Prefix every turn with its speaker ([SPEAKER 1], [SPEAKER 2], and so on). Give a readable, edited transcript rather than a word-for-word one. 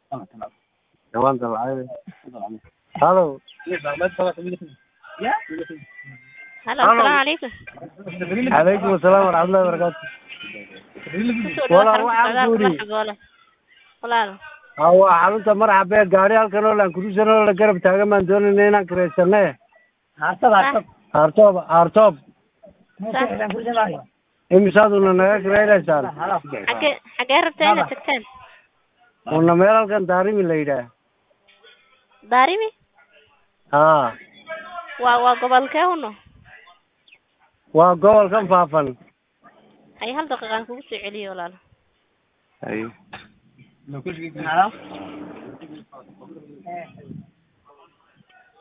[SPEAKER 1] جوان طلع هلو
[SPEAKER 2] هلا السلام عليكم.
[SPEAKER 1] عليكم السلام ورحمة الله وبركاته
[SPEAKER 2] والله
[SPEAKER 1] waxaan ku yiri
[SPEAKER 2] walaal
[SPEAKER 1] hawa xarunta marxaba gaari halkan oo laan kurusan oo la garab taagan maan doonayna inaan kareysane hartoob imisaaduna naga kareynaysan
[SPEAKER 2] xagee rabtaa inaad tagtaan?
[SPEAKER 1] una meel halkan daarimi la yidhaah
[SPEAKER 2] daarimi waa gobolkee uno
[SPEAKER 1] waa gobolkan faafan
[SPEAKER 2] hay hal daqiiqaan kugu soo celiyo walaal.
[SPEAKER 1] ayo